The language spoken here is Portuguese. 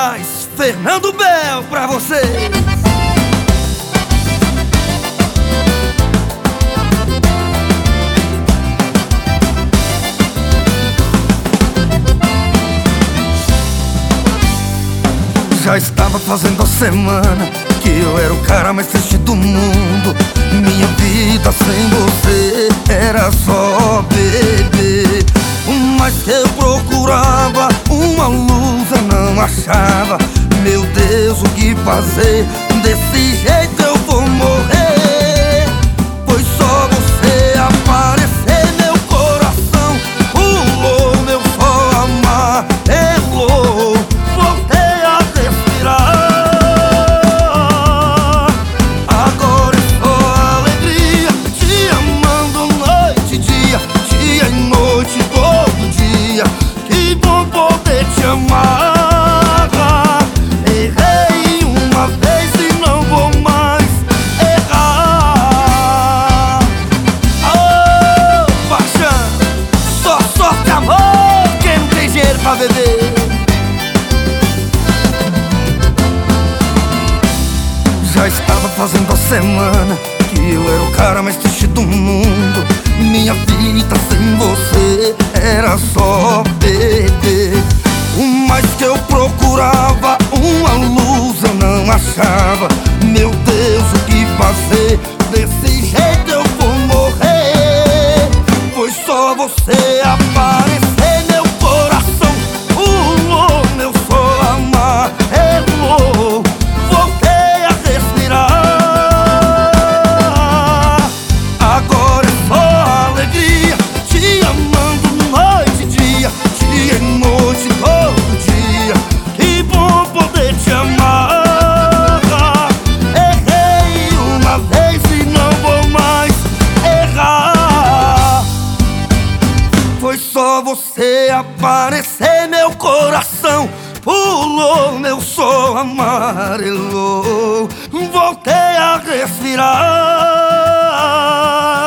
Moraes, Fernando Bel pra você. Já estava fazendo a semana que eu era o cara mais triste do mundo. Minha vida sem você era só beber. Mas que eu procurava uma luz, eu não achava. Meu Deus, o que fazer? Desse jeito eu vou morrer. Foi só você aparecer, meu coração pulou, meu só amarelou. Voltei a respirar. Agora é só alegria, te amando noite e dia, dia e noite, todo dia. Que bom poder te amar. Errei uma vez e não vou mais errar. Oh, paixão, só sorte, amor, quem não tem dinheiro pra beber. Já estava fazendo a semana que eu era o cara mais triste do mundo. Minha vida sem você era só beber. Mas que eu procurava uma luz, eu não achava. Meu Deus, o que fazer? Desse jeito eu vou morrer. Foi só você aparecer, meu coração pulou, meu sol amarelou. Voltei a respirar. Agora é só alegria, te amando noite e dia, dia e noite, todo dia. Que bom poder te amar. Errei uma vez e não vou mais errar. Foi só você aparecer, meu coração pulou, meu sol amarelou. Voltei a respirar.